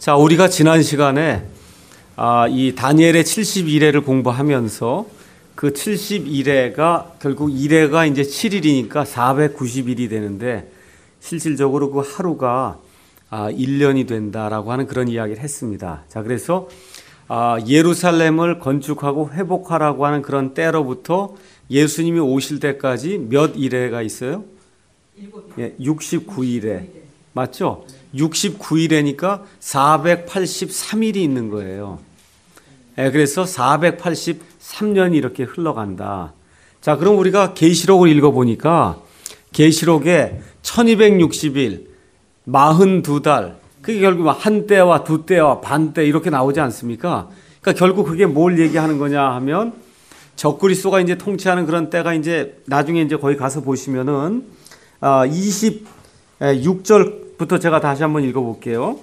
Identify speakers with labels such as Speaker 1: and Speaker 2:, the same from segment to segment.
Speaker 1: 자, 우리가 지난 시간에 이 다니엘의 71회를 공부하면서 그 71회가 결국 1회가 이제 7일이니까 490일이 되는데 실질적으로 그 하루가 1년이 된다라고 하는 그런 이야기를 했습니다. 자, 그래서 예루살렘을 건축하고 회복하라고 하는 그런 때로부터 예수님이 오실 때까지 몇 일회가 있어요? 69일회. 맞죠? 69일이니까 483일이 있는 거예요. 그래서 483년이 이렇게 흘러간다. 자, 그럼 우리가 계시록을 읽어보니까 계시록에 1260일, 42달, 그게 결국 한 때와 두 때와 반 때 이렇게 나오지 않습니까? 그러니까 결국 그게 뭘 얘기하는 거냐 하면 적그리스도가 이제 통치하는 그런 때가 이제 나중에 이제 거기 가서 보시면은 26절부터 제가 다시 한번 읽어볼게요.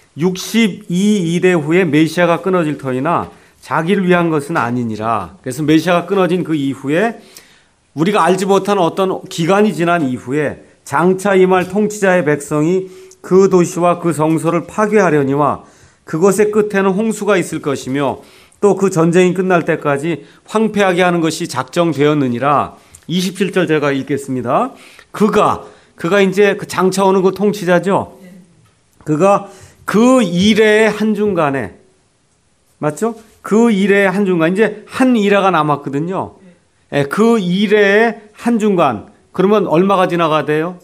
Speaker 1: 62일의 후에 메시아가 끊어질 터이나 자기를 위한 것은 아니니라. 그래서 메시아가 끊어진 그 이후에 우리가 알지 못한 어떤 기간이 지난 이후에 장차 임할 통치자의 백성이 그 도시와 그 성소를 파괴하려니와 그것의 끝에는 홍수가 있을 것이며 또 그 전쟁이 끝날 때까지 황폐하게 하는 것이 작정되었느니라. 27절 제가 읽겠습니다. 그가 이제 그 장차 오는 그 통치자죠. 그가 그 일의 한중간에, 맞죠? 그 일의 한중간, 이제 한 일화가 남았거든요. 그 일의 한중간, 그러면 얼마가 지나가대요?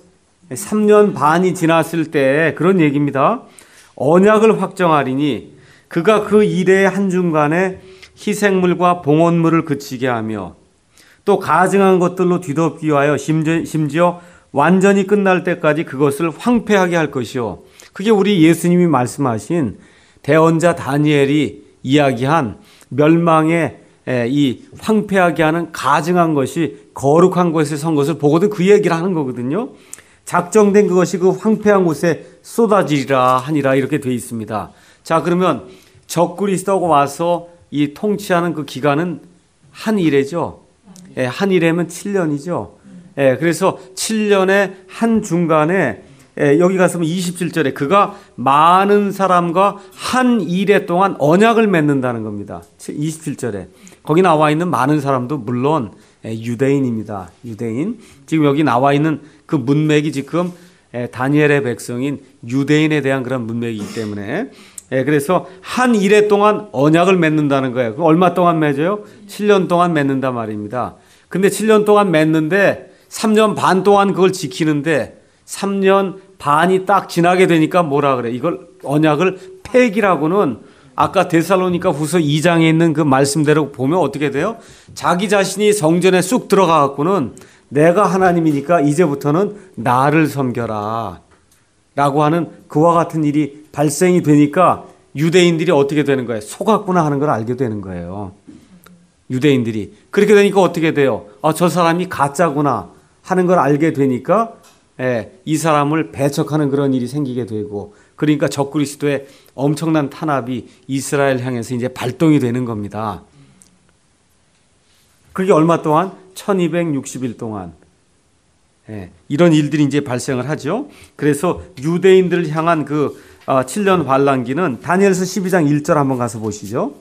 Speaker 1: 3년 반이 지났을 때 그런 얘기입니다. 언약을 확정하리니 그가 그 일의 한중간에 희생물과 봉헌물을 그치게 하며 또 가증한 것들로 뒤덮기 위하여 심지어 완전히 끝날 때까지 그것을 황폐하게 할 것이요. 그게 우리 예수님이 말씀하신 대언자 다니엘이 이야기한 멸망의 이 황폐하게 하는 가증한 것이 거룩한 곳에 선 것을 보거든 그 얘기를 하는 거거든요. 작정된 그것이 그 황폐한 곳에 쏟아지리라 하니라 이렇게 되어 있습니다. 자, 그러면 적그리스도가 와서 이 통치하는 그 기간은 한 일회죠. 한 일회면 7년이죠. 그래서 7년의 한 중간에 여기 가서면 27절에 그가 많은 사람과 한 일회 동안 언약을 맺는다는 겁니다. 27절에 거기 나와 있는 많은 사람도 물론 유대인입니다. 유대인. 지금 여기 나와 있는 그 문맥이 지금 다니엘의 백성인 유대인에 대한 그런 문맥이기 때문에 그래서 한 일회 동안 언약을 맺는다는 거예요. 그럼 얼마 동안 맺어요? 7년 동안 맺는단 말입니다. 근데 7년 동안 맺는데 3년 반 동안 그걸 지키는데 3년 반이 딱 지나게 되니까 뭐라 그래? 이걸 언약을 폐기라고는 아까 데살로니가 후서 2장에 있는 그 말씀대로 보면 어떻게 돼요? 자기 자신이 성전에 쑥 들어가 갖고는 내가 하나님이니까 이제부터는 나를 섬겨라 라고 하는 그와 같은 일이 발생이 되니까 유대인들이 어떻게 되는 거예요? 속았구나 하는 걸 알게 되는 거예요. 유대인들이. 그렇게 되니까 어떻게 돼요? 저 사람이 가짜구나 하는 걸 알게 되니까 이 사람을 배척하는 그런 일이 생기게 되고 그러니까 적그리스도의 엄청난 탄압이 이스라엘 향해서 이제 발동이 되는 겁니다. 그게 얼마 동안? 1260일 동안. 이런 일들이 이제 발생을 하죠. 그래서 유대인들을 향한 그 7년 환란기는 다니엘서 12장 1절 한번 가서 보시죠.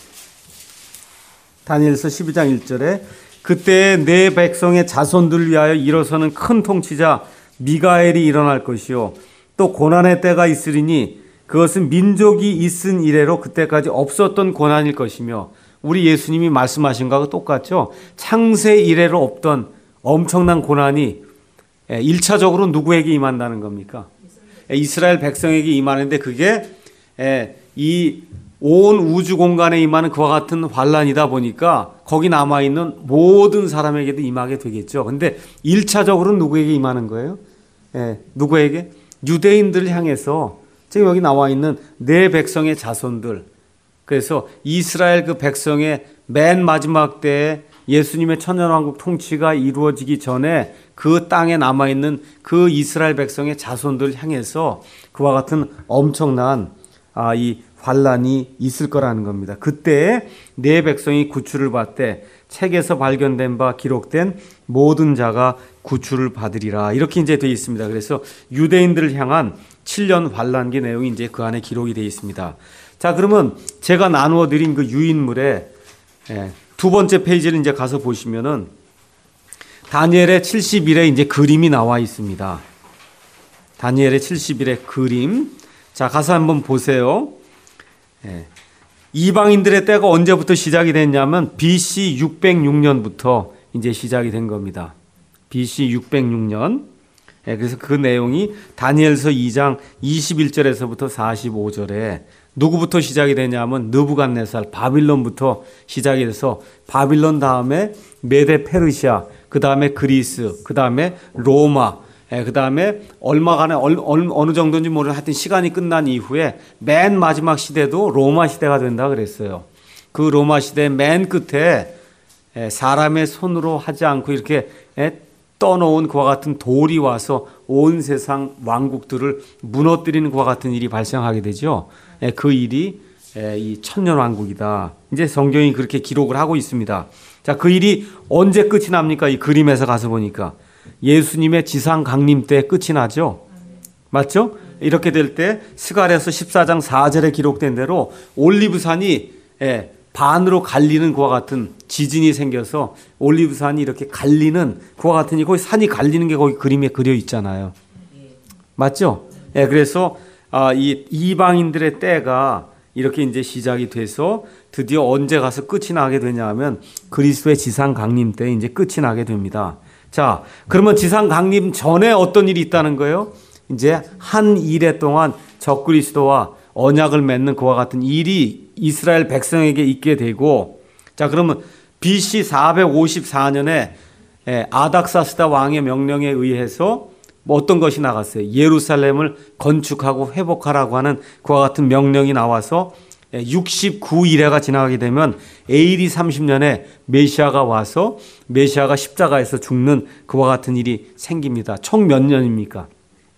Speaker 1: 다니엘서 12장 1절에 그때 내 백성의 자손들을 위하여 일어서는 큰 통치자 미가엘이 일어날 것이요 또 고난의 때가 있으리니 그것은 민족이 있은 이래로 그때까지 없었던 고난일 것이며 우리 예수님이 말씀하신 거하고 똑같죠. 창세 이래로 없던 엄청난 고난이 1차적으로 누구에게 임한다는 겁니까? 이스라엘 백성에게 임하는데 그게 이 온 우주 공간에 임하는 그와 같은 환란이다 보니까 거기 남아있는 모든 사람에게도 임하게 되겠죠. 근데 1차적으로는 누구에게 임하는 거예요? 누구에게? 유대인들을 향해서 지금 여기 나와 있는 내 백성의 자손들. 그래서 이스라엘 그 백성의 맨 마지막 때에 예수님의 천년왕국 통치가 이루어지기 전에 그 땅에 남아있는 그 이스라엘 백성의 자손들을 향해서 그와 같은 엄청난 이 환란이 있을 거라는 겁니다. 그때 내 백성이 구출을 받되 책에서 발견된 바 기록된 모든 자가 구출을 받으리라. 이렇게 이제 되어 있습니다. 그래서 유대인들을 향한 7년 환란기 내용이 이제 그 안에 기록이 되어 있습니다. 자, 그러면 제가 나누어 드린 그 유인물의 두 번째 페이지를 이제 가서 보시면은 다니엘의 70일에 이제 그림이 나와 있습니다. 다니엘의 70일의 그림. 자, 가서 한번 보세요. 이방인들의 때가 언제부터 시작이 됐냐면 BC 606년부터 이제 시작이 된 겁니다. BC 606년. 그래서 그 내용이 다니엘서 2장 21절에서부터 45절에 누구부터 시작이 되냐면 느부갓네살 바빌론부터 시작이 돼서 바빌론 다음에 메데 페르시아, 그 다음에 그리스, 그 다음에 로마, 그 다음에 얼마간에 어느 정도인지 모르는 하여튼 시간이 끝난 이후에 맨 마지막 시대도 로마 시대가 된다 그랬어요. 그 로마 시대 맨 끝에 사람의 손으로 하지 않고 이렇게 떠놓은 그와 같은 돌이 와서 온 세상 왕국들을 무너뜨리는 그와 같은 일이 발생하게 되죠. 그 일이 이 천년왕국이다. 이제 성경이 그렇게 기록을 하고 있습니다. 자, 그 일이 언제 끝이 납니까? 이 그림에서 가서 보니까 예수님의 지상 강림 때 끝이 나죠. 맞죠? 이렇게 될 때 스가랴서 14장 4절에 기록된 대로 올리브산이 반으로 갈리는 그와 같은 지진이 생겨서 올리브산이 이렇게 갈리는 그와 같은 거기 산이 갈리는 게 거기 그림에 그려 있잖아요. 맞죠? 그래서 이 이방인들의 때가 이렇게 이제 시작이 돼서 드디어 언제 가서 끝이 나게 되냐면 그리스도의 지상 강림 때 이제 끝이 나게 됩니다. 자, 그러면 지상 강림 전에 어떤 일이 있다는 거예요? 이제 한 이래 동안 적그리스도와 언약을 맺는 그와 같은 일이 이스라엘 백성에게 있게 되고, 자, 그러면 BC 454년에 아닥사스다 왕의 명령에 의해서 뭐 어떤 것이 나갔어요? 예루살렘을 건축하고 회복하라고 하는 그와 같은 명령이 나와서 69일에가 지나가게 되면 AD 30년에 메시아가 와서 메시아가 십자가에서 죽는 그와 같은 일이 생깁니다. 총 몇 년입니까?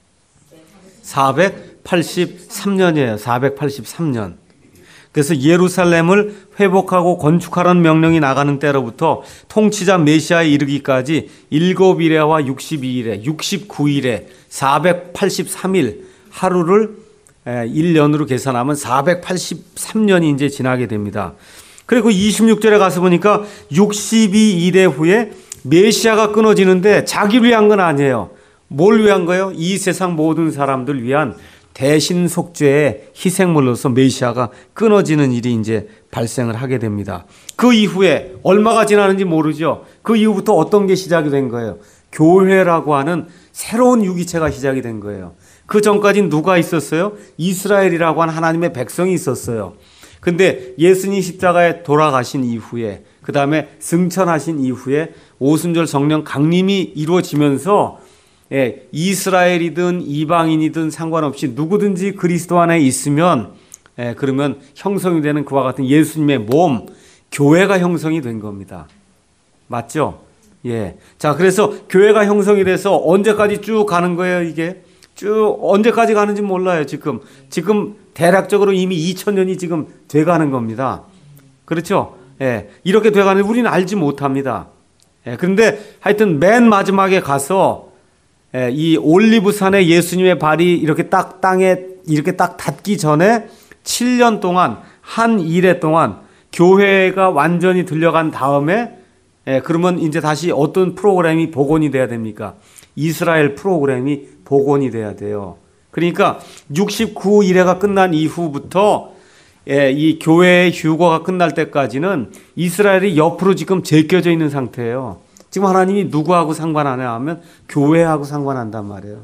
Speaker 1: 483년이에요. 483년. 그래서 예루살렘을 회복하고 건축하라는 명령이 나가는 때로부터 통치자 메시아에 이르기까지 7일에와 62일에 69일에 483일 하루를 1년으로 계산하면 483년이 이제 지나게 됩니다. 그리고 26절에 가서 보니까 62일에 후에 메시아가 끊어지는데 자기를 위한 건 아니에요. 뭘 위한 거예요? 이 세상 모든 사람들 위한 대신 속죄의 희생물로서 메시아가 끊어지는 일이 이제 발생을 하게 됩니다. 그 이후에 얼마가 지나는지 모르죠. 그 이후부터 어떤 게 시작이 된 거예요? 교회라고 하는 새로운 유기체가 시작이 된 거예요. 그 전까지는 누가 있었어요? 이스라엘이라고 하는 하나님의 백성이 있었어요. 근데 예수님 십자가에 돌아가신 이후에, 그 다음에 승천하신 이후에 오순절 성령 강림이 이루어지면서 이스라엘이든 이방인이든 상관없이 누구든지 그리스도 안에 있으면 그러면 형성이 되는 그와 같은 예수님의 몸, 교회가 형성이 된 겁니다. 맞죠? 자, 그래서 교회가 형성이 돼서 언제까지 쭉 가는 거예요, 이게? 쭉 언제까지 가는지 몰라요, 지금. 지금 대략적으로 이미 2000년이 지금 돼가는 겁니다. 그렇죠? 이렇게 돼가는 우리는 알지 못합니다. 그런데 하여튼 맨 마지막에 가서 이 올리브산에 예수님의 발이 이렇게 딱 땅에 이렇게 딱 닿기 전에 7년 동안 한 일해 동안 교회가 완전히 들려간 다음에 그러면 이제 다시 어떤 프로그램이 복원이 돼야 됩니까? 이스라엘 프로그램이 복원이 돼야 돼요. 그러니까 69일회가 끝난 이후부터 이 교회의 휴거가 끝날 때까지는 이스라엘이 옆으로 지금 제껴져 있는 상태예요. 지금 하나님이 누구하고 상관하냐 하면 교회하고 상관한단 말이에요.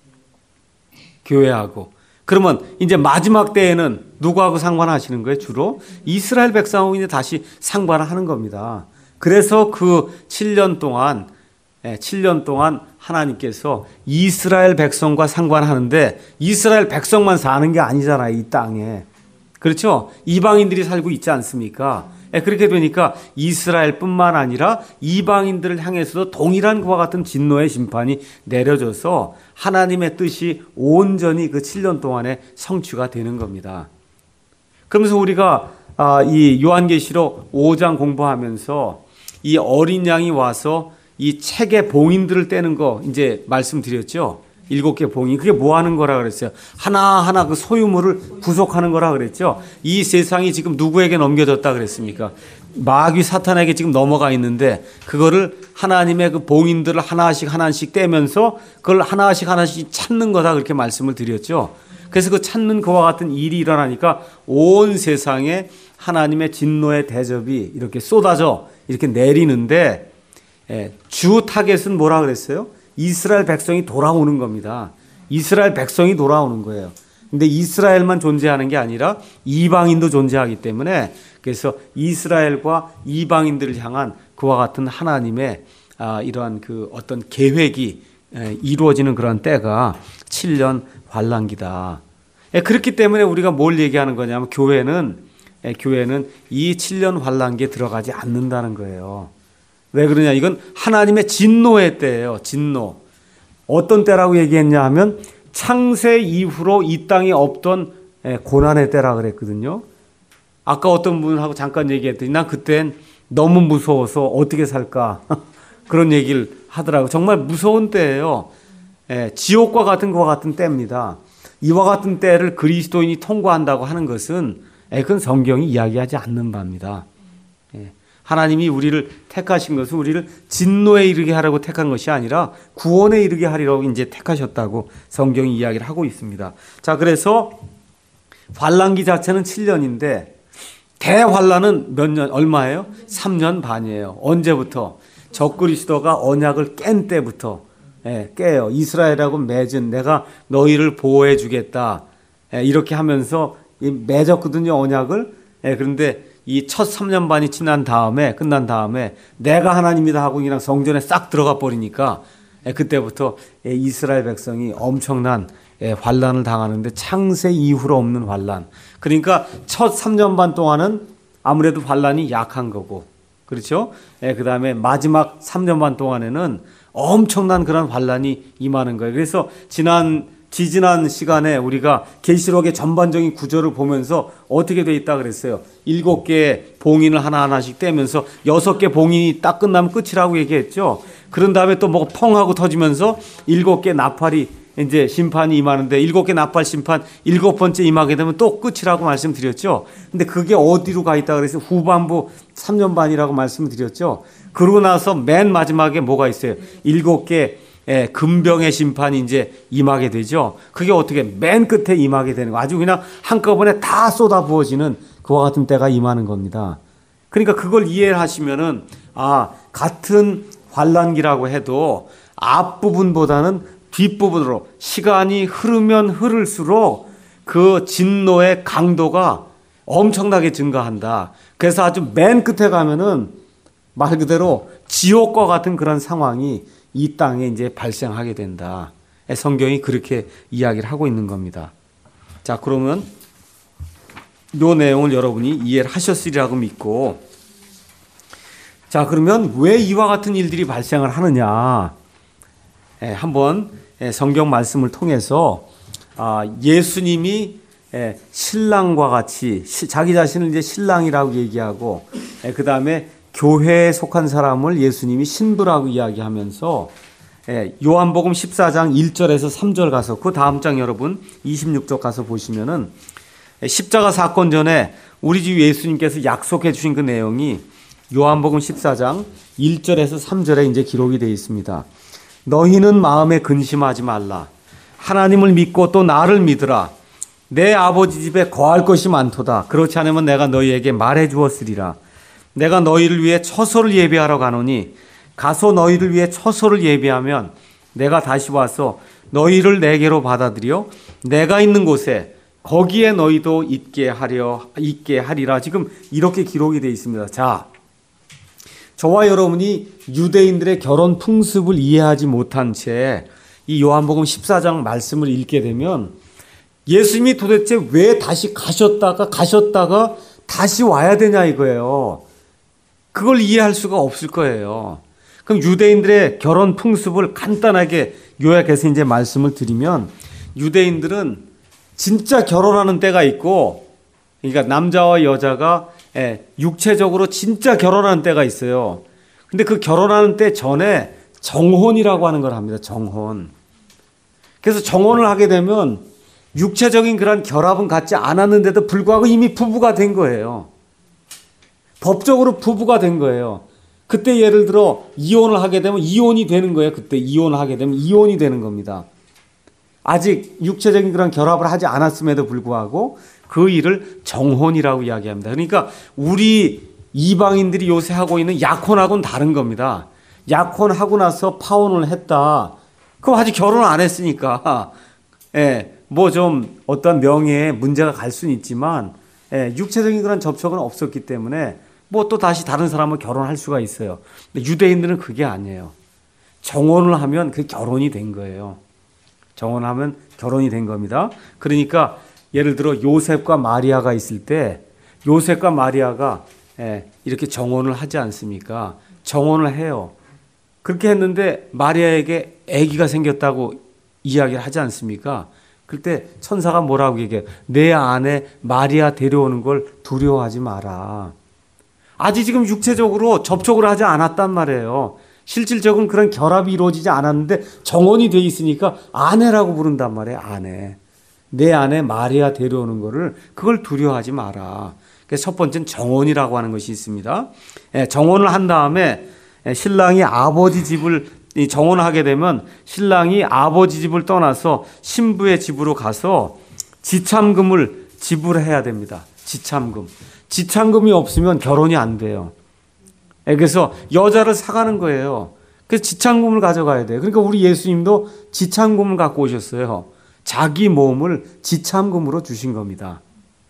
Speaker 1: 교회하고. 그러면 이제 마지막 때에는 누구하고 상관하시는 거예요? 주로 이스라엘 백성하고 이제 다시 상관을 하는 겁니다. 그래서 그 7년 동안 하나님께서 이스라엘 백성과 상관하는데 이스라엘 백성만 사는 게 아니잖아요, 이 땅에. 그렇죠? 이방인들이 살고 있지 않습니까? 그렇게 되니까 이스라엘뿐만 아니라 이방인들을 향해서도 동일한 그와 같은 진노의 심판이 내려져서 하나님의 뜻이 온전히 그 7년 동안에 성취가 되는 겁니다. 그러면서 우리가 이 요한계시록 5장 공부하면서 이 어린 양이 와서 이 책의 봉인들을 떼는 거 이제 말씀드렸죠. 7개 봉인. 그게 뭐 하는 거라 그랬어요? 하나하나 그 소유물을 구속하는 거라 그랬죠. 이 세상이 지금 누구에게 넘겨졌다 그랬습니까? 마귀 사탄에게 지금 넘어가 있는데 그거를 하나님의 그 봉인들을 하나씩 하나씩 떼면서 그걸 하나씩 하나씩 찾는 거다 그렇게 말씀을 드렸죠. 그래서 그 찾는 그와 같은 일이 일어나니까 온 세상에 하나님의 진노의 대접이 이렇게 쏟아져 이렇게 내리는데 주 타겟은 뭐라 그랬어요? 이스라엘 백성이 돌아오는 겁니다. 이스라엘 백성이 돌아오는 거예요. 근데 이스라엘만 존재하는 게 아니라 이방인도 존재하기 때문에 그래서 이스라엘과 이방인들을 향한 그와 같은 하나님의 이러한 그 어떤 계획이 이루어지는 그런 때가 7년 환란기다. 그렇기 때문에 우리가 뭘 얘기하는 거냐면 교회는 이 7년 환란기에 들어가지 않는다는 거예요. 왜 그러냐? 이건 하나님의 진노의 때예요. 진노. 어떤 때라고 얘기했냐 하면 창세 이후로 이 땅에 없던 고난의 때라 그랬거든요. 아까 어떤 분하고 잠깐 얘기했더니 난 그땐 너무 무서워서 어떻게 살까 그런 얘기를 하더라고요. 정말 무서운 때예요. 지옥과 같은 것과 같은 때입니다. 이와 같은 때를 그리스도인이 통과한다고 하는 것은 그건 성경이 이야기하지 않는 바입니다. 하나님이 우리를 택하신 것은 우리를 진노에 이르게 하라고 택한 것이 아니라 구원에 이르게 하리라고 이제 택하셨다고 성경이 이야기를 하고 있습니다. 자, 그래서 환란기 자체는 7년인데 대환란은 몇 년, 얼마예요? 3년 반이에요. 언제부터? 적그리스도가 언약을 깬 때부터 깨요. 이스라엘하고 맺은 내가 너희를 보호해 주겠다. 이렇게 하면서 맺었거든요, 언약을. 그런데 이 첫 3년 반이 끝난 다음에 내가 하나님이다 하고 그냥 성전에 싹 들어가 버리니까 그때부터 이스라엘 백성이 엄청난 환란을 당하는데 창세 이후로 없는 환란. 그러니까 첫 3년 반 동안은 아무래도 환란이 약한 거고, 그렇죠? 그 다음에 마지막 3년 반 동안에는 엄청난 그런 환란이 임하는 거예요. 그래서 지지난 시간에 우리가 계시록의 전반적인 구조를 보면서 어떻게 돼 있다 그랬어요. 7개의 봉인을 하나하나씩 떼면서 6개 봉인이 딱 끝나면 끝이라고 얘기했죠. 그런 다음에 또 뭐가 펑 하고 터지면서 7개 나팔이 이제 심판이 임하는데 7개 나팔 심판 7번째 임하게 되면 또 끝이라고 말씀드렸죠. 근데 그게 어디로 가 있다 그래서 후반부 3년 반이라고 말씀드렸죠. 그러고 나서 맨 마지막에 뭐가 있어요? 7개 금병의 심판이 이제 임하게 되죠. 그게 어떻게 맨 끝에 임하게 되는 거. 아주 그냥 한꺼번에 다 쏟아 부어지는 그와 같은 때가 임하는 겁니다. 그러니까 그걸 이해하시면은 같은 환란기라고 해도 앞부분보다는 뒷부분으로 시간이 흐르면 흐를수록 그 진노의 강도가 엄청나게 증가한다. 그래서 아주 맨 끝에 가면은 말 그대로 지옥과 같은 그런 상황이 이 땅에 이제 발생하게 된다. 성경이 그렇게 이야기를 하고 있는 겁니다. 자, 그러면 이 내용을 여러분이 이해를 하셨으리라고 믿고, 자, 그러면 왜 이와 같은 일들이 발생을 하느냐? 한번 성경 말씀을 통해서 예수님이 신랑과 같이 자기 자신을 이제 신랑이라고 얘기하고, 그 다음에 교회에 속한 사람을 예수님이 신부라고 이야기하면서 요한복음 14장 1절에서 3절 가서 그 다음 장 여러분 26절 가서 보시면은 십자가 사건 전에 우리 주 예수님께서 약속해 주신 그 내용이 요한복음 14장 1절에서 3절에 이제 기록이 되어 있습니다. 너희는 마음에 근심하지 말라. 하나님을 믿고 또 나를 믿으라. 내 아버지 집에 거할 것이 많도다. 그렇지 않으면 내가 너희에게 말해 주었으리라. 내가 너희를 위해 처소를 예비하러 가노니 가서 너희를 위해 처소를 예비하면 내가 다시 와서 너희를 내게로 받아들여 내가 있는 곳에 거기에 너희도 있게 하리라. 지금 이렇게 기록이 되어 있습니다. 자, 저와 여러분이 유대인들의 결혼 풍습을 이해하지 못한 채 이 요한복음 14장 말씀을 읽게 되면 예수님이 도대체 왜 다시 가셨다가 다시 와야 되냐 이거예요. 그걸 이해할 수가 없을 거예요. 그럼 유대인들의 결혼 풍습을 간단하게 요약해서 이제 말씀을 드리면 유대인들은 진짜 결혼하는 때가 있고, 그러니까 남자와 여자가 육체적으로 진짜 결혼하는 때가 있어요. 근데 그 결혼하는 때 전에 정혼이라고 하는 걸 합니다. 정혼. 그래서 정혼을 하게 되면 육체적인 그런 결합은 갖지 않았는데도 불구하고 이미 부부가 된 거예요. 법적으로 부부가 된 거예요. 그때 예를 들어 이혼을 하게 되면 이혼이 되는 거예요. 그때 이혼을 하게 되면 이혼이 되는 겁니다. 아직 육체적인 그런 결합을 하지 않았음에도 불구하고 그 일을 정혼이라고 이야기합니다. 그러니까 우리 이방인들이 요새 하고 있는 약혼하고는 다른 겁니다. 약혼하고 나서 파혼을 했다. 그럼 아직 결혼을 안 했으니까 뭐 좀 어떤 명예에 문제가 갈 수는 있지만 육체적인 그런 접촉은 없었기 때문에 뭐 또 다시 다른 사람을 결혼할 수가 있어요. 근데 유대인들은 그게 아니에요. 정혼을 하면 그 결혼이 된 거예요. 정혼하면 결혼이 된 겁니다. 그러니까 예를 들어 요셉과 마리아가 있을 때 요셉과 마리아가 이렇게 정혼을 하지 않습니까? 정혼을 해요. 그렇게 했는데 마리아에게 아기가 생겼다고 이야기를 하지 않습니까? 그때 천사가 뭐라고 얘기해요? 내 안에 마리아 데려오는 걸 두려워하지 마라. 아직 지금 육체적으로 접촉을 하지 않았단 말이에요. 실질적인 그런 결합이 이루어지지 않았는데 정혼이 돼 있으니까 아내라고 부른단 말이에요. 아내. 내 안에 마리아 데려오는 거를 그걸 두려워하지 마라. 그래서 첫 번째는 정혼이라고 하는 것이 있습니다. 정혼을 한 다음에 신랑이 아버지 집을 정혼을 하게 되면 신랑이 아버지 집을 떠나서 신부의 집으로 가서 지참금을 지불해야 됩니다. 지참금. 지참금이 없으면 결혼이 안 돼요. 그래서 여자를 사가는 거예요. 그래서 지참금을 가져가야 돼요. 그러니까 우리 예수님도 지참금을 갖고 오셨어요. 자기 몸을 지참금으로 주신 겁니다.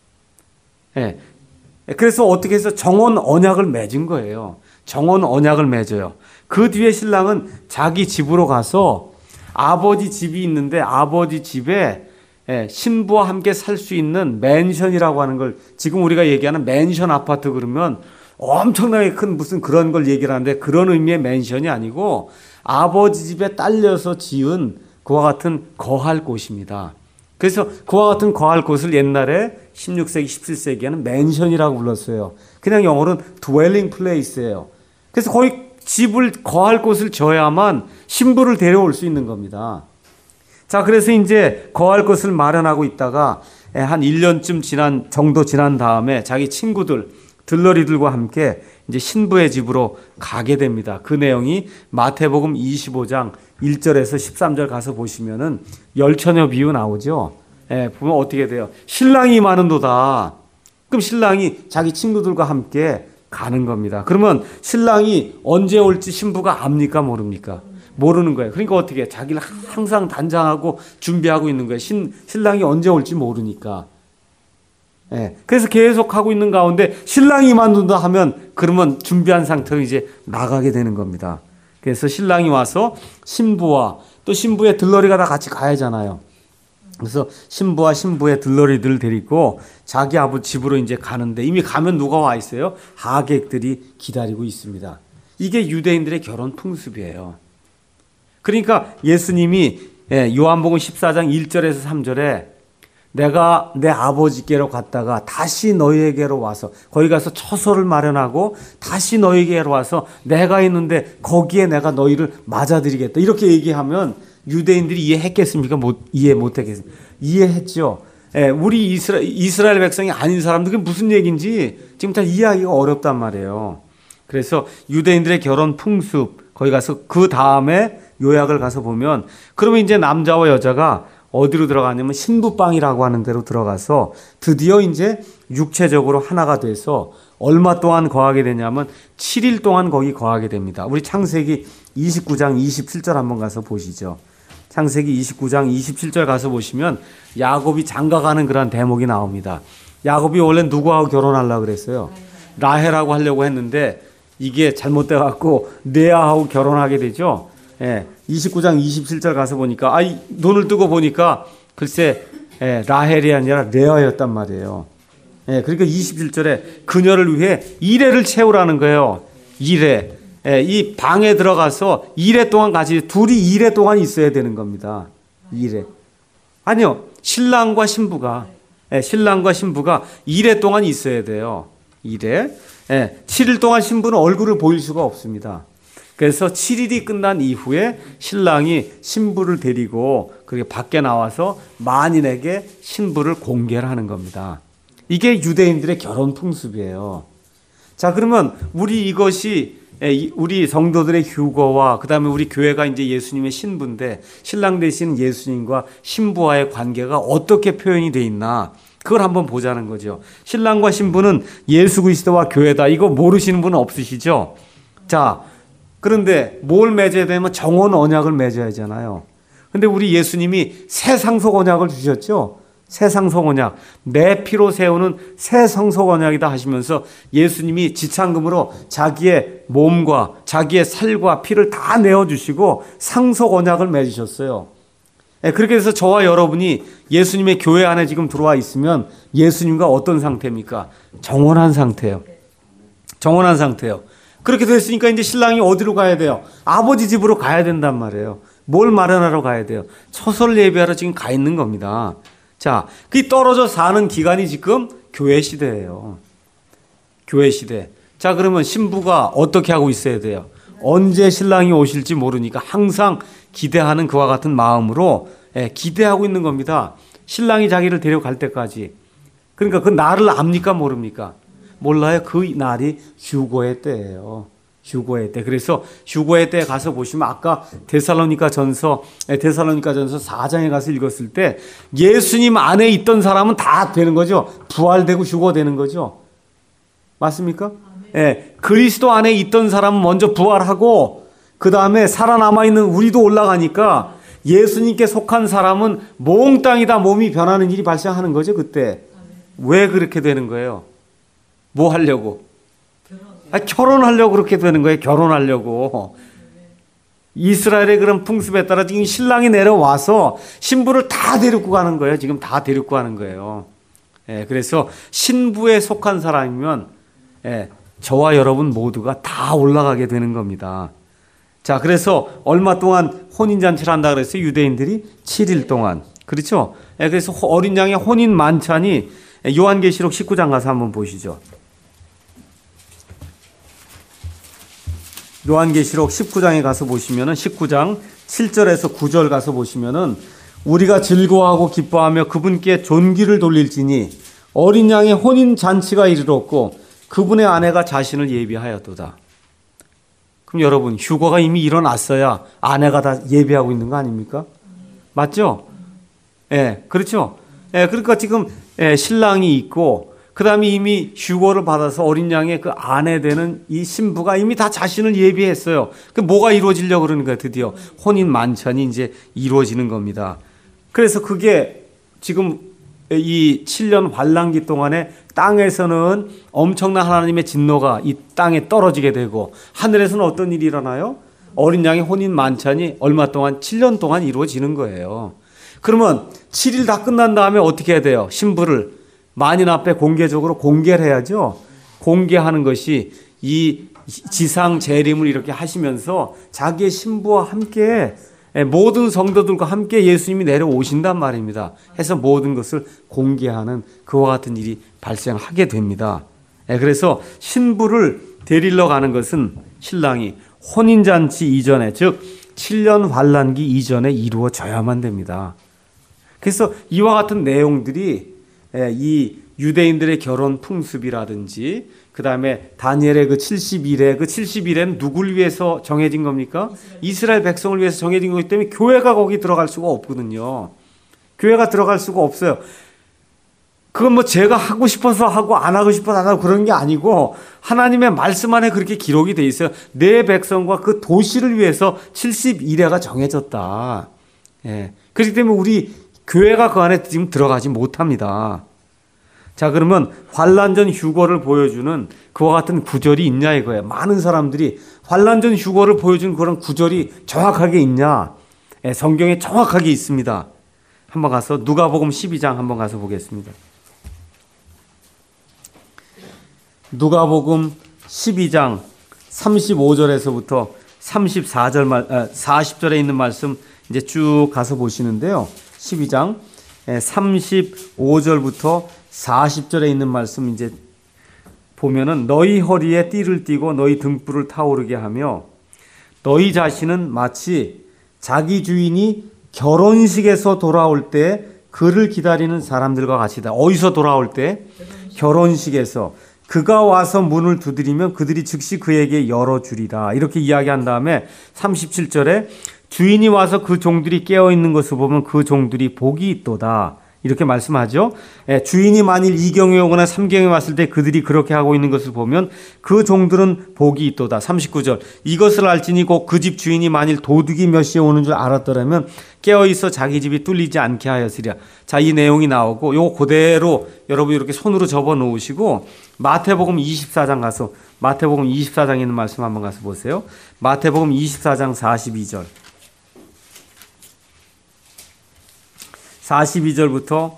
Speaker 1: 그래서 어떻게 해서 정혼 언약을 맺은 거예요. 정혼 언약을 맺어요. 그 뒤에 신랑은 자기 집으로 가서 아버지 집이 있는데 아버지 집에 신부와 함께 살 수 있는 맨션이라고 하는 걸 지금 우리가 얘기하는 맨션 아파트 그러면 엄청나게 큰 무슨 그런 걸 얘기를 하는데 그런 의미의 맨션이 아니고 아버지 집에 딸려서 지은 그와 같은 거할 곳입니다. 그래서 그와 같은 거할 곳을 옛날에 16세기, 17세기에는 맨션이라고 불렀어요. 그냥 영어로는 dwelling place예요. 그래서 거의 집을 거할 곳을 져야만 신부를 데려올 수 있는 겁니다. 자, 그래서 이제 거할 곳을 마련하고 있다가 한 1년쯤 정도 지난 다음에 자기 친구들, 들러리들과 함께 이제 신부의 집으로 가게 됩니다. 그 내용이 마태복음 25장 1절에서 13절 가서 보시면은 열처녀 비유 나오죠. 보면 어떻게 돼요? 신랑이 많은도다. 그럼 신랑이 자기 친구들과 함께 가는 겁니다. 그러면 신랑이 언제 올지 신부가 압니까? 모릅니까? 모르는 거예요. 그러니까 어떻게 해요? 자기를 항상 단장하고 준비하고 있는 거예요. 신랑이 언제 올지 모르니까. 그래서 계속 하고 있는 가운데 신랑이 만든다 하면 그러면 준비한 상태로 이제 나가게 되는 겁니다. 그래서 신랑이 와서 신부와 또 신부의 들러리가 다 같이 가야잖아요. 그래서 신부와 신부의 들러리들을 데리고 자기 아버지 집으로 이제 가는데 이미 가면 누가 와 있어요? 하객들이 기다리고 있습니다. 이게 유대인들의 결혼 풍습이에요. 그러니까 예수님이 요한복음 14장 1절에서 3절에 내가 내 아버지께로 갔다가 다시 너희에게로 와서 거기 가서 처소를 마련하고 다시 너희에게로 와서 내가 있는데 거기에 내가 너희를 맞아들이겠다. 이렇게 얘기하면 유대인들이 이해했겠습니까? 이해 못했겠습니까? 이해했죠. 우리 이스라엘 백성이 아닌 사람들 그게 무슨 얘기인지 지금 다 이해하기가 어렵단 말이에요. 그래서 유대인들의 결혼 풍습 거기 가서 그 다음에 요약을 가서 보면 그러면 이제 남자와 여자가 어디로 들어가냐면 신부방이라고 하는 데로 들어가서 드디어 이제 육체적으로 하나가 돼서 얼마 동안 거하게 되냐면 7일 동안 거기 거하게 됩니다. 우리 창세기 29장 27절 한번 가서 보시죠. 창세기 29장 27절 가서 보시면 야곱이 장가가는 그런 대목이 나옵니다. 야곱이 원래 누구하고 결혼하려고 그랬어요? 라헬하고 하려고 했는데 이게 잘못돼갖고 레아하고 결혼하게 되죠. 29장 27절 가서 보니까 눈을 뜨고 보니까 글쎄 라헬이 아니라 레아였단 말이에요. 그러니까 27절에 그녀를 위해 2레를 채우라는 거예요. 2레. 이 방에 들어가서 2레 동안 같이 둘이 2레 동안 있어야 되는 겁니다. 2레. 아니요. 신랑과 신부가 2레 동안 있어야 돼요. 2레. 7일 동안 신부는 얼굴을 보일 수가 없습니다. 그래서 7일이 끝난 이후에 신랑이 신부를 데리고 그렇게 밖에 나와서 만인에게 신부를 공개를 하는 겁니다. 이게 유대인들의 결혼 풍습이에요. 자, 그러면 우리 성도들의 휴거와 그다음에 우리 교회가 이제 예수님의 신부인데 신랑 되신 예수님과 신부와의 관계가 어떻게 표현이 돼 있나? 그걸 한번 보자는 거죠. 신랑과 신부는 예수 그리스도와 교회다. 이거 모르시는 분은 없으시죠? 자, 그런데 뭘 맺어야 되면 정혼 언약을 맺어야 하잖아요. 근데 우리 예수님이 새 상속 언약을 주셨죠? 새 상속 언약. 내 피로 세우는 새 상속 언약이다 하시면서 예수님이 지참금으로 자기의 몸과 자기의 살과 피를 다 내어주시고 상속 언약을 맺으셨어요. 그렇게 해서 저와 여러분이 예수님의 교회 안에 지금 들어와 있으면 예수님과 어떤 상태입니까? 정혼한 상태예요. 정혼한 상태예요. 그렇게 됐으니까 이제 신랑이 어디로 가야 돼요? 아버지 집으로 가야 된단 말이에요. 뭘 마련하러 가야 돼요? 처소를 예비하러 지금 가 있는 겁니다. 자, 그 떨어져 사는 기간이 지금 교회 시대예요. 교회 시대. 자, 그러면 신부가 어떻게 하고 있어야 돼요? 언제 신랑이 오실지 모르니까 항상 기대하는 그와 같은 마음으로 기대하고 있는 겁니다. 신랑이 자기를 데려갈 때까지. 그러니까 그 날을 압니까 모릅니까? 몰라요. 그 날이 휴거의 때예요. 휴거의 때. 그래서 휴거의 때에 가서 보시면 아까 데살로니가 전서 4장에 가서 읽었을 때 예수님 안에 있던 사람은 다 되는 거죠. 부활되고 휴거되는 거죠. 맞습니까? 예, 그리스도 안에 있던 사람은 먼저 부활하고 그 다음에 살아남아 있는 우리도 올라가니까 예수님께 속한 사람은 몽땅이다 몸이 변하는 일이 발생하는 거죠. 그때 왜 그렇게 되는 거예요? 뭐 하려고? 결혼하려고 그렇게 되는 거예요. 결혼하려고. 이스라엘의 그런 풍습에 따라 지금 신랑이 내려와서 신부를 다 데리고 가는 거예요. 지금 다 데리고 가는 거예요. 그래서 신부에 속한 사람이면 저와 여러분 모두가 다 올라가게 되는 겁니다. 자, 그래서 얼마 동안 혼인잔치를 한다 그랬어요. 유대인들이 7일 동안. 그렇죠? 그래서 어린 양의 혼인 만찬이 요한계시록 19장 가서 한번 보시죠. 요한계시록 19장에 가서 보시면은 19장 7절에서 9절 가서 보시면은 우리가 즐거워하고 기뻐하며 그분께 존귀를 돌릴지니 어린 양의 혼인 잔치가 이르렀고 그분의 아내가 자신을 예비하였도다. 그럼 여러분 휴거가 이미 일어났어야 아내가 다 예비하고 있는 거 아닙니까? 맞죠? 그렇죠. 그러니까 지금 신랑이 있고 그 다음에 이미 휴거를 받아서 어린 양의 그 아내 되는 이 신부가 이미 다 자신을 예비했어요. 그 뭐가 이루어지려고 그러는 거예요? 드디어 혼인 만찬이 이제 이루어지는 겁니다. 그래서 그게 지금 이 7년 환란기 동안에 땅에서는 엄청난 하나님의 진노가 이 땅에 떨어지게 되고 하늘에서는 어떤 일이 일어나요? 어린 양의 혼인 만찬이 얼마 동안 7년 동안 이루어지는 거예요. 그러면 7일 다 끝난 다음에 어떻게 해야 돼요? 신부를 만인 앞에 공개적으로 공개를 해야죠. 공개하는 것이 이 지상 재림을 이렇게 하시면서 자기의 신부와 함께 모든 성도들과 함께 예수님이 내려오신단 말입니다. 해서 모든 것을 공개하는 그와 같은 일이 발생하게 됩니다. 그래서 신부를 데리러 가는 것은 신랑이 혼인잔치 이전에, 즉 7년 환란기 이전에 이루어져야만 됩니다. 그래서 이와 같은 내용들이 이 유대인들의 결혼 풍습이라든지 그 다음에 다니엘의 그 70일에 그 70일에는 누굴 위해서 정해진 겁니까? 이스라엘 백성을 위해서 정해진 거기 때문에 교회가 거기 들어갈 수가 없거든요. 교회가 들어갈 수가 없어요. 그건 뭐 제가 하고 싶어서 하고 안 하고 싶어서 안 하고 그런 게 아니고 하나님의 말씀 안에 그렇게 기록이 돼 있어요. 내 백성과 그 도시를 위해서 70일회가 정해졌다. 그렇기 때문에 우리 교회가 그 안에 지금 들어가지 못합니다. 자, 그러면 환란 전 휴거를 보여주는 그와 같은 구절이 있냐 이거예요. 많은 사람들이 환란 전 휴거를 보여주는 그런 구절이 정확하게 있냐? 성경에 정확하게 있습니다. 한번 가서 누가복음 12장 한번 가서 보겠습니다. 누가복음 12장 35절에서부터 40절에 있는 말씀 이제 쭉 가서 보시는데요. 12장 35절부터 40절에 있는 말씀 이제 보면은 너희 허리에 띠를 띠고 너희 등불을 타오르게 하며 너희 자신은 마치 자기 주인이 결혼식에서 돌아올 때 그를 기다리는 사람들과 같이다. 어디서 돌아올 때? 결혼식에서. 그가 와서 문을 두드리면 그들이 즉시 그에게 열어주리라. 이렇게 이야기한 다음에 37절에 주인이 와서 그 종들이 깨어있는 것을 보면 그 종들이 복이 있도다. 이렇게 말씀하죠. 주인이 만일 2경에 오거나 3경에 왔을 때 그들이 그렇게 하고 있는 것을 보면 그 종들은 복이 있도다. 39절 이것을 알지니 곧 그 집 주인이 만일 도둑이 몇 시에 오는 줄 알았더라면 깨어있어 자기 집이 뚫리지 않게 하였으리라. 자, 이 내용이 나오고 요거 그대로 여러분 이렇게 손으로 접어 놓으시고 마태복음 24장 가서 마태복음 24장에 있는 말씀 한번 가서 보세요. 마태복음 24장 42절 42절부터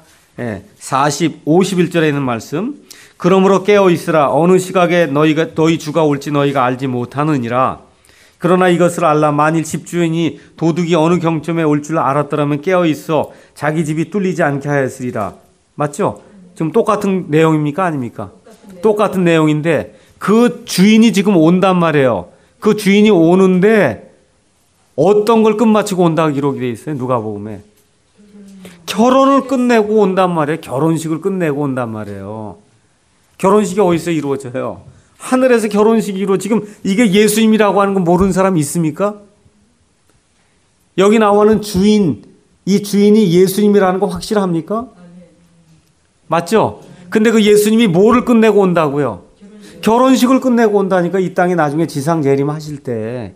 Speaker 1: 51절에 있는 말씀. 그러므로 깨어 있으라. 어느 시각에 너희 주가 올지 너희가 알지 못하느니라. 그러나 이것을 알라. 만일 집주인이 도둑이 어느 경점에 올 줄 알았더라면 깨어 있어 자기 집이 뚫리지 않게 하였으리라. 맞죠? 지금 똑같은 내용입니까? 아닙니까? 똑같은 내용인데 그 주인이 지금 온단 말이에요. 그 주인이 오는데 어떤 걸 끝마치고 온다고 기록이 되어 있어요. 누가복음에. 결혼을 끝내고 온단 말이에요. 결혼식을 끝내고 온단 말이에요. 결혼식이 어디서 이루어져요? 하늘에서 결혼식이 지금 이게 예수님이라고 하는 건 모르는 사람 있습니까? 여기 나오는 주인, 이 주인이 예수님이라는 거 확실합니까? 맞죠? 근데 그 예수님이 뭐를 끝내고 온다고요? 결혼식을 끝내고 온다니까. 이 땅에 나중에 지상 재림하실 때.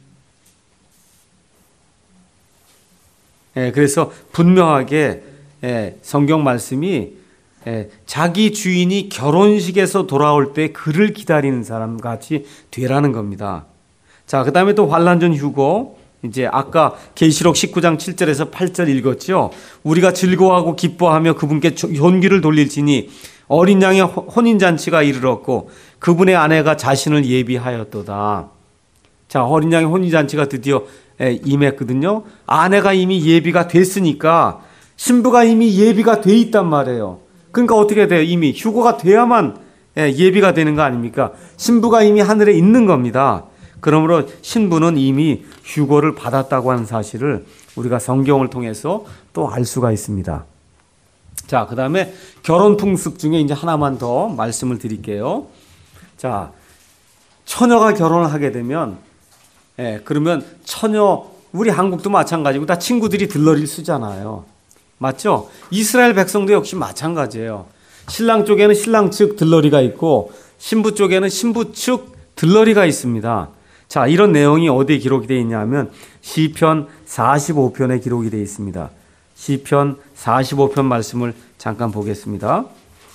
Speaker 1: 그래서 분명하게 성경 말씀이 자기 주인이 결혼식에서 돌아올 때 그를 기다리는 사람 같이 되라는 겁니다. 자, 그 다음에 또 환난전 휴거. 이제 아까 계시록 19장 7절에서 8절 읽었죠. 우리가 즐거워하고 기뻐하며 그분께 혼기를 돌릴지니 어린 양의 혼인잔치가 이르렀고 그분의 아내가 자신을 예비하였도다. 자, 어린 양의 혼인잔치가 드디어 임했거든요. 아내가 이미 예비가 됐으니까 신부가 이미 예비가 돼 있단 말이에요. 그러니까 어떻게 돼요? 이미 휴거가 돼야만 예비가 되는 거 아닙니까? 신부가 이미 하늘에 있는 겁니다. 그러므로 신부는 이미 휴거를 받았다고 하는 사실을 우리가 성경을 통해서 또 알 수가 있습니다. 자, 그 다음에 결혼 풍습 중에 이제 하나만 더 말씀을 드릴게요. 자, 처녀가 결혼을 하게 되면 그러면 처녀, 우리 한국도 마찬가지고 다 친구들이 들러리를 쓰잖아요. 맞죠? 이스라엘 백성도 역시 마찬가지예요. 신랑 쪽에는 신랑 측 들러리가 있고 신부 쪽에는 신부 측 들러리가 있습니다. 자, 이런 내용이 어디에 기록이 되어 있냐면 시편 45편에 기록이 되어 있습니다. 시편 45편 말씀을 잠깐 보겠습니다.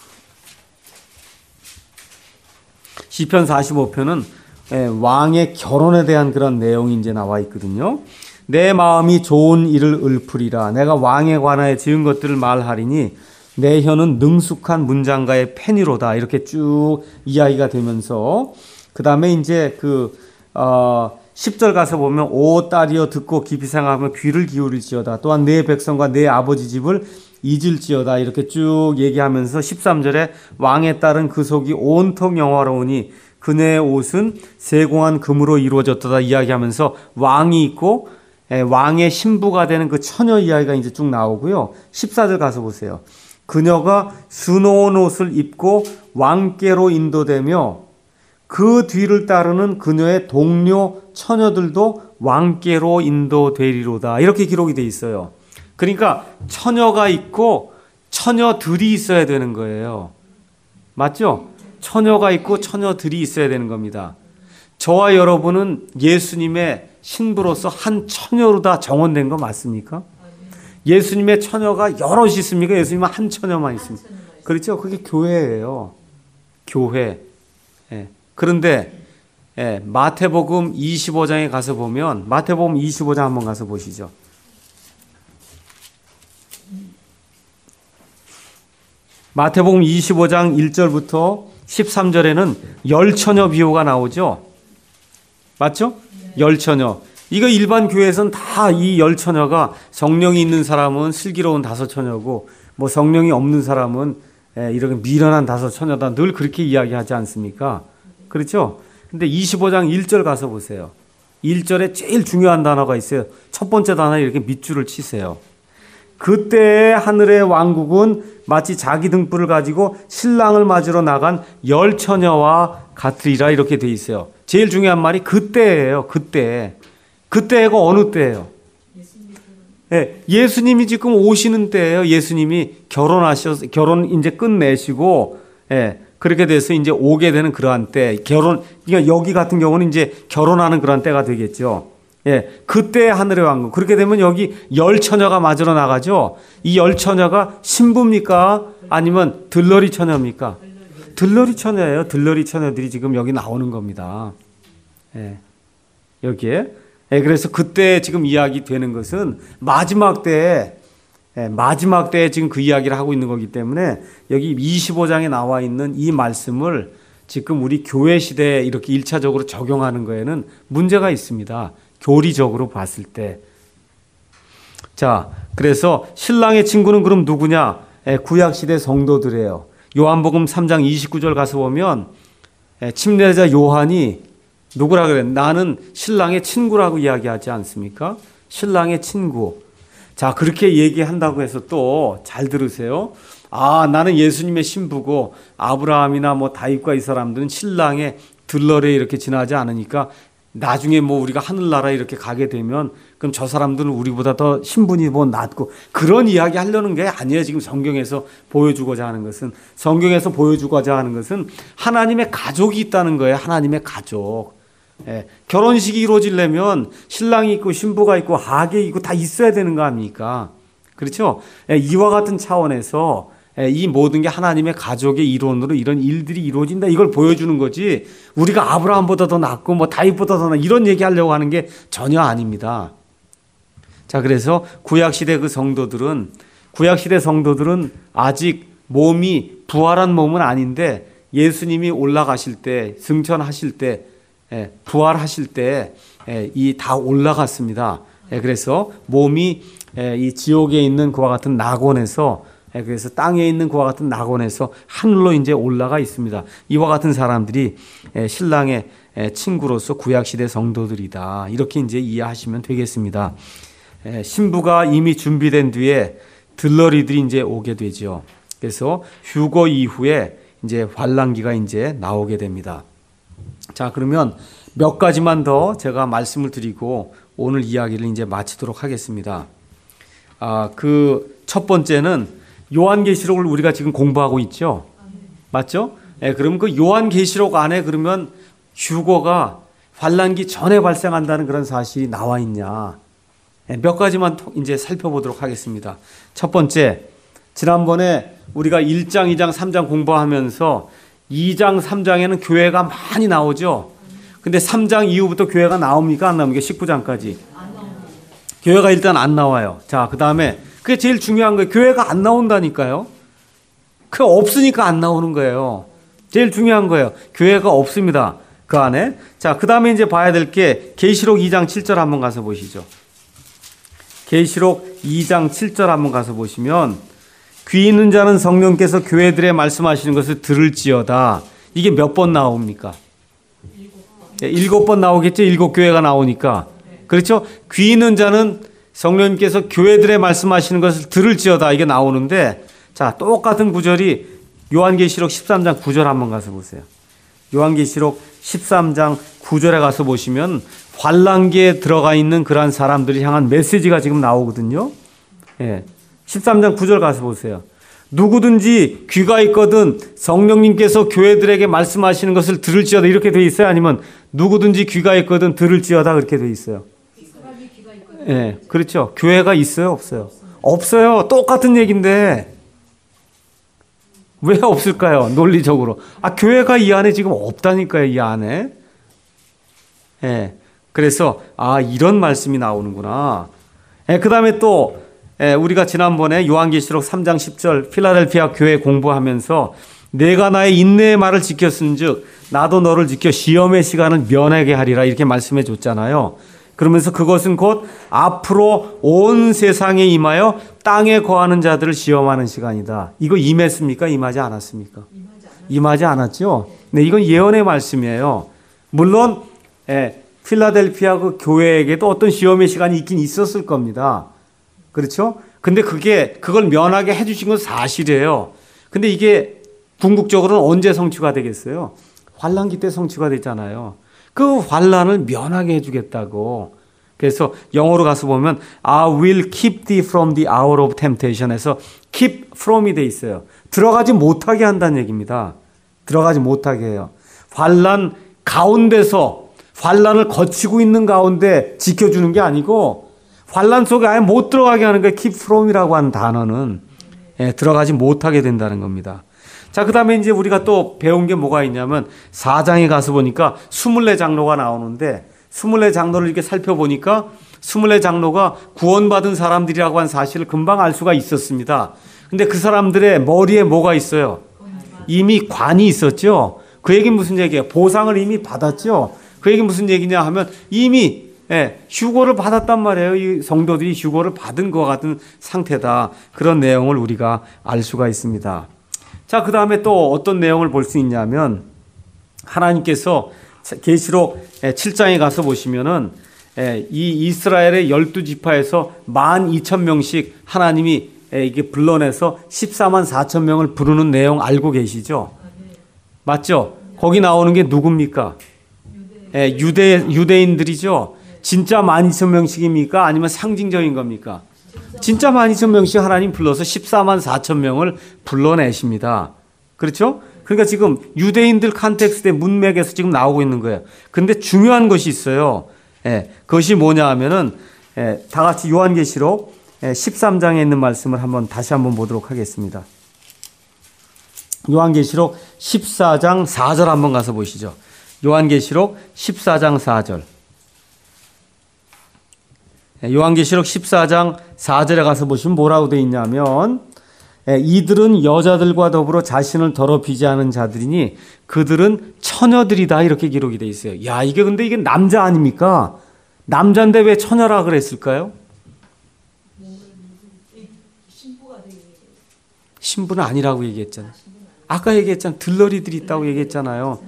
Speaker 1: 시편 45편은 왕의 결혼에 대한 그런 내용이 이제 나와 있거든요. 내 마음이 좋은 일을 읊으리라. 내가 왕에 관하여 지은 것들을 말하리니 내 혀는 능숙한 문장가의 펜이로다. 이렇게 쭉 이야기가 되면서 그 다음에 이제 10절 가서 보면 오 딸이여 듣고 깊이 생각하며 귀를 기울일지어다. 또한 내 백성과 내 아버지 집을 잊을지어다. 이렇게 쭉 얘기하면서 13절에 왕의 딸은 그 속이 온통 영화로우니 그녀의 옷은 세공한 금으로 이루어졌다 이야기하면서 왕이 있고 왕의 신부가 되는 그 처녀 이야기가 이제 쭉 나오고요. 14절 가서 보세요. 그녀가 수놓은 옷을 입고 왕께로 인도되며 그 뒤를 따르는 그녀의 동료 처녀들도 왕께로 인도되리로다. 이렇게 기록이 돼 있어요. 그러니까 처녀가 있고 처녀들이 있어야 되는 거예요. 맞죠? 처녀가 있고 처녀들이 있어야 되는 겁니다. 저와 여러분은 예수님의 신부로서 한 처녀로 다 정원된 거 맞습니까? 예수님의 처녀가 여럿이 있습니까? 예수님은 한 처녀만 있습니다. 그렇죠? 그게 교회예요. 교회. 그런데 마태복음 25장에 가서 보면 마태복음 25장 한번 가서 보시죠. 마태복음 25장 1절부터 13절에는 열처녀 비유가 나오죠. 맞죠? 열처녀. 이거 일반 교회에서는 다 이 열처녀가 성령이 있는 사람은 슬기로운 다섯 처녀고 뭐 성령이 없는 사람은 이렇게 미련한 다섯 처녀다. 늘 그렇게 이야기하지 않습니까? 그렇죠? 근데 25장 1절 가서 보세요. 1절에 제일 중요한 단어가 있어요. 첫 번째 단어에 이렇게 밑줄을 치세요. 그때 하늘의 왕국은 마치 자기 등불을 가지고 신랑을 맞으러 나간 열 처녀와 같으리라 이렇게 돼 있어요. 제일 중요한 말이 그때예요. 그때. 그때가 어느 때예요? 네, 예수님이 지금 오시는 때예요. 예수님이 결혼 이제 끝내시고, 그렇게 돼서 이제 오게 되는 그러한 때, 그러니까 여기 같은 경우는 이제 결혼하는 그러한 때가 되겠죠. 그때 하늘의 왕국. 그렇게 되면 여기 열 처녀가 맞으러 나가죠. 이 열 처녀가 신부입니까? 아니면 들러리 처녀입니까? 들러리 처녀예요. 들러리 처녀들이 지금 여기 나오는 겁니다. 여기에. 그래서 그때 지금 이야기 되는 것은 마지막 때에 지금 그 이야기를 하고 있는 거기 때문에 여기 25장에 나와 있는 이 말씀을 지금 우리 교회 시대에 이렇게 1차적으로 적용하는 거에는 문제가 있습니다. 교리적으로 봤을 때. 자, 그래서 신랑의 친구는 그럼 누구냐? 구약시대 성도들이에요. 요한복음 3장 29절 가서 보면 침례자 요한이 누구라 그래? 나는 신랑의 친구라고 이야기하지 않습니까? 신랑의 친구. 자, 그렇게 얘기한다고 해서 또 잘 들으세요. 나는 예수님의 신부고 아브라함이나 뭐 다윗과 이 사람들은 신랑의 들러리에 이렇게 지나지 않으니까 나중에 뭐 우리가 하늘나라에 이렇게 가게 되면 그럼 저 사람들은 우리보다 더 신분이 뭐 낮고 그런 이야기 하려는 게 아니에요. 지금 성경에서 보여주고자 하는 것은 하나님의 가족이 있다는 거예요. 하나님의 가족. 결혼식이 이루어지려면 신랑이 있고 신부가 있고 하객이 있고 다 있어야 되는 거 아닙니까? 그렇죠? 이와 같은 차원에서 이 모든 게 하나님의 가족의 이론으로 이런 일들이 이루어진다 이걸 보여주는 거지 우리가 아브라함보다 더 낫고 뭐 다윗보다 더 낫고 이런 얘기하려고 하는 게 전혀 아닙니다. 자, 그래서 구약시대 구약시대 성도들은 아직 몸이 부활한 몸은 아닌데 예수님이 올라가실 때 승천하실 때 부활하실 때 이 다 올라갔습니다. 그래서 몸이 이 지옥에 있는 그와 같은 낙원에서 그래서 땅에 있는 그와 같은 낙원에서 하늘로 이제 올라가 있습니다. 이와 같은 사람들이 신랑의 친구로서 구약시대 성도들이다. 이렇게 이제 이해하시면 되겠습니다. 신부가 이미 준비된 뒤에 들러리들이 이제 오게 되죠. 그래서 휴거 이후에 이제 환란기가 이제 나오게 됩니다. 자, 그러면 몇 가지만 더 제가 말씀을 드리고 오늘 이야기를 이제 마치도록 하겠습니다. 그 첫 번째는 요한계시록을 우리가 지금 공부하고 있죠. 맞죠? 그럼 그 요한계시록 안에 그러면 휴거가 환란기 전에 발생한다는 그런 사실이 나와 있냐? 몇 가지만 이제 살펴보도록 하겠습니다. 첫 번째, 지난번에 우리가 1장, 2장, 3장 공부하면서 2장, 3장에는 교회가 많이 나오죠. 근데 3장 이후부터 교회가 나옵니까? 안 나옵니까? 19장까지. 교회가 일단 안 나와요. 자, 그 다음에 그게 제일 중요한 거예요. 교회가 안 나온다니까요. 그 없으니까 안 나오는 거예요. 제일 중요한 거예요. 교회가 없습니다. 그 안에. 자, 그 다음에 이제 봐야 될 게 계시록 2장 7절 한번 가서 보시죠. 계시록 2장 7절 한번 가서 보시면 귀 있는 자는 성령께서 교회들에 말씀하시는 것을 들을지어다. 이게 몇 번 나옵니까? 7번 나오겠죠. 7교회가 나오니까. 그렇죠? 귀 있는 자는 성령님께서 교회들에 말씀하시는 것을 들을지어다. 이게 나오는데 자, 똑같은 구절이 요한계시록 13장 9절 한번 가서 보세요. 요한계시록 13장 9절에 가서 보시면 환란기에 들어가 있는 그러한 사람들이 향한 메시지가 지금 나오거든요. 13장 9절 가서 보세요. 누구든지 귀가 있거든 성령님께서 교회들에게 말씀하시는 것을 들을지어다 이렇게 돼 있어요? 아니면 누구든지 귀가 있거든 들을지어다 그렇게 돼 있어요? 그렇죠. 교회가 있어요? 없어요? 없어요. 똑같은 얘기인데 왜 없을까요? 논리적으로. 교회가 이 안에 지금 없다니까요. 이 안에. 그래서 이런 말씀이 나오는구나. 그 다음에 또 우리가 지난번에 요한계시록 3장 10절 필라델피아 교회 공부하면서 내가 나의 인내의 말을 지켰은즉 나도 너를 지켜 시험의 시간을 면하게 하리라 이렇게 말씀해 줬잖아요. 그러면서 그것은 곧 앞으로 온 세상에 임하여 땅에 거하는 자들을 시험하는 시간이다. 이거 임했습니까? 임하지 않았습니까? 임하지 않았죠. 네, 이건 예언의 말씀이에요. 물론 필라델피아 그 교회에게도 어떤 시험의 시간이 있긴 있었을 겁니다. 그렇죠? 근데 그걸 면하게 해주신 건 사실이에요. 근데 이게 궁극적으로는 언제 성취가 되겠어요? 환난기 때 성취가 되잖아요. 그 환난을 면하게 해주겠다고. 그래서 영어로 가서 보면 I will keep thee from the hour of temptation에서 keep from이 돼 있어요. 들어가지 못하게 한다는 얘기입니다. 들어가지 못하게 해요. 환난 가운데서 환난을 거치고 있는 가운데 지켜주는 게 아니고 환난 속에 아예 못 들어가게 하는 게 keep from이라고 하는 단어는 들어가지 못하게 된다는 겁니다. 자, 그 다음에 이제 우리가 또 배운 게 뭐가 있냐면 4장에 가서 보니까 24장로가 나오는데 24장로를 이렇게 살펴보니까 24장로가 구원받은 사람들이라고 한 사실을 금방 알 수가 있었습니다. 근데 그 사람들의 머리에 뭐가 있어요? 이미 관이 있었죠. 그 얘기는 무슨 얘기예요? 보상을 이미 받았죠. 그 얘기는 무슨 얘기냐 하면 이미 휴거를 받았단 말이에요. 이 성도들이 휴거를 받은 것 같은 상태다. 그런 내용을 우리가 알 수가 있습니다. 자, 그 다음에 또 어떤 내용을 볼 수 있냐면 하나님께서 계시록 7장에 가서 보시면은 이 이스라엘의 12지파에서 12,000명씩 하나님이 이게 불러내서 14만 4천 명을 부르는 내용 알고 계시죠? 맞죠? 거기 나오는 게 누굽니까? 유대인들이죠. 진짜 12,000명씩입니까? 아니면 상징적인 겁니까? 진짜 12,000명씩 하나님 불러서 14만 4천 명을 불러내십니다. 그렇죠? 그러니까 지금 유대인들 컨텍스트의 문맥에서 지금 나오고 있는 거예요. 근데 중요한 것이 있어요. 그것이 뭐냐 하면은 다 같이 요한계시록 13장에 있는 말씀을 다시 한번 보도록 하겠습니다. 요한계시록 14장 4절 한번 가서 보시죠. 요한계시록 14장 4절. 요한계시록 14장 4절에 가서 보시면 뭐라고 되어 있냐면 이들은 여자들과 더불어 자신을 더럽히지 않은 자들이니 그들은 처녀들이다 이렇게 기록이 되어 있어요. 야, 근데 이게 남자 아닙니까? 남자인데 왜 처녀라 그랬을까요? 신부는 아니라고 얘기했잖아요. 아까 얘기했잖아요. 들러리들이 있다고 얘기했잖아요.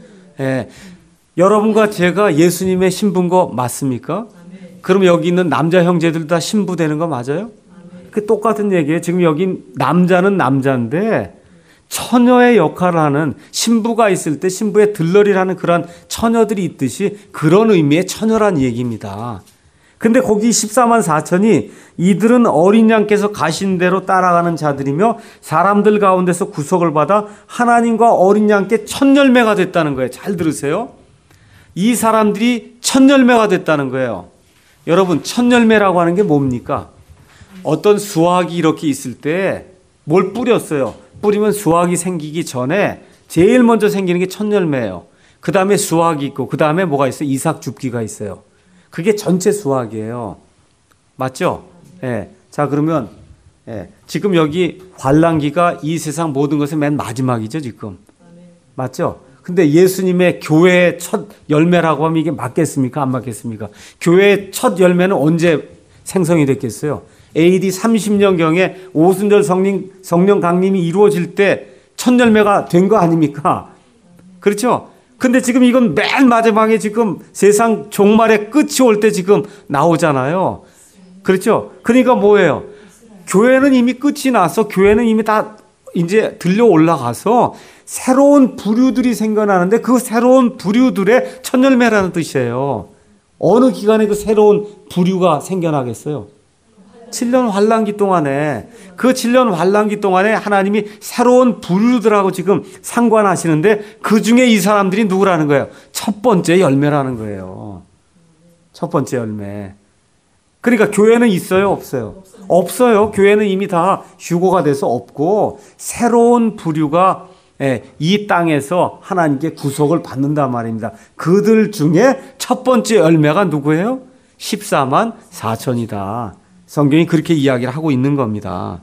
Speaker 1: 여러분과 제가 예수님의 신부인 거 맞습니까? 그럼 여기 있는 남자 형제들 다 신부 되는 거 맞아요? 그 똑같은 얘기예요. 지금 여기 남자는 남자인데 처녀의 역할을 하는 신부가 있을 때 신부의 들러리라는 그런 처녀들이 있듯이 그런 의미의 처녀란 얘기입니다. 근데 거기 14만 4천이 이들은 어린 양께서 가신 대로 따라가는 자들이며 사람들 가운데서 구속을 받아 하나님과 어린 양께 첫 열매가 됐다는 거예요. 잘 들으세요. 이 사람들이 첫 열매가 됐다는 거예요. 여러분, 첫 열매라고 하는 게 뭡니까? 어떤 수확이 이렇게 있을 때 뭘 뿌렸어요. 뿌리면 수확이 생기기 전에 제일 먼저 생기는 게 첫 열매예요. 그 다음에 수확이 있고 그 다음에 뭐가 있어요? 이삭 줍기가 있어요. 그게 전체 수확이에요. 맞죠? 자, 그러면 지금 여기 환난기가 이 세상 모든 것의 맨 마지막이죠, 지금. 맞죠? 근데 예수님의 교회의 첫 열매라고 하면 이게 맞겠습니까? 안 맞겠습니까? 교회의 첫 열매는 언제 생성이 됐겠어요? AD 30년경에 오순절 성령 강림이 이루어질 때 첫 열매가 된 거 아닙니까? 그렇죠? 근데 지금 이건 맨 마지막에 지금 세상 종말의 끝이 올 때 지금 나오잖아요. 그렇죠? 그러니까 뭐예요? 교회는 이미 끝이 나서 교회는 이미 다 이제 들려 올라가서 새로운 부류들이 생겨나는데 그 새로운 부류들의 첫 열매라는 뜻이에요. 어느 기간에 그 새로운 부류가 생겨나겠어요? 7년 환난기 동안에 그 7년 환난기 동안에 하나님이 새로운 부류들하고 지금 상관하시는데 그 중에 이 사람들이 누구라는 거예요? 첫 번째 열매라는 거예요. 첫 번째 열매. 그러니까 교회는 있어요? 없어요? 없어요. 교회는 이미 다 휴고가 돼서 없고 새로운 부류가 이 땅에서 하나님께 구속을 받는단 말입니다. 그들 중에 첫 번째 열매가 누구예요? 14만 4천이다. 성경이 그렇게 이야기를 하고 있는 겁니다.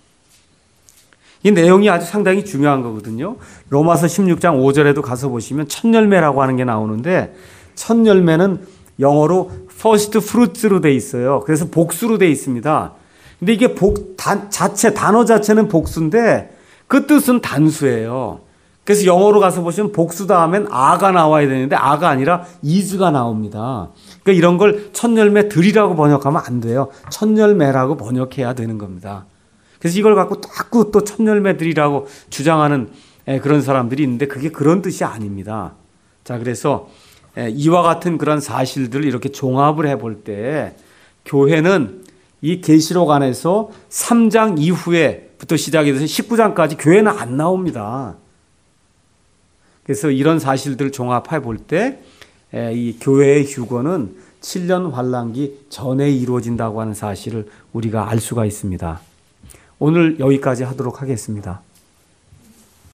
Speaker 1: 이 내용이 아주 상당히 중요한 거거든요. 로마서 16장 5절에도 가서 보시면 첫 열매라고 하는 게 나오는데 첫 열매는 영어로 first fruits로 돼 있어요. 그래서 복수로 돼 있습니다. 근데 이게 단어 자체는 복수인데 그 뜻은 단수예요. 그래서 영어로 가서 보시면 복수다 하면 아가 나와야 되는데 아가 아니라 is가 나옵니다. 그러니까 이런 걸 첫열매들이라고 번역하면 안 돼요. 첫열매라고 번역해야 되는 겁니다. 그래서 이걸 갖고 자꾸 또 첫열매들이라고 주장하는 그런 사람들이 있는데 그게 그런 뜻이 아닙니다. 자, 그래서 이와 같은 그런 사실들을 이렇게 종합을 해볼 때 교회는 이 계시록 안에서 3장 이후에부터 시작이 돼서 19장까지 교회는 안 나옵니다. 그래서 이런 사실들을 종합해 볼 때 이 교회의 휴거는 7년 환란기 전에 이루어진다고 하는 사실을 우리가 알 수가 있습니다. 오늘 여기까지 하도록 하겠습니다.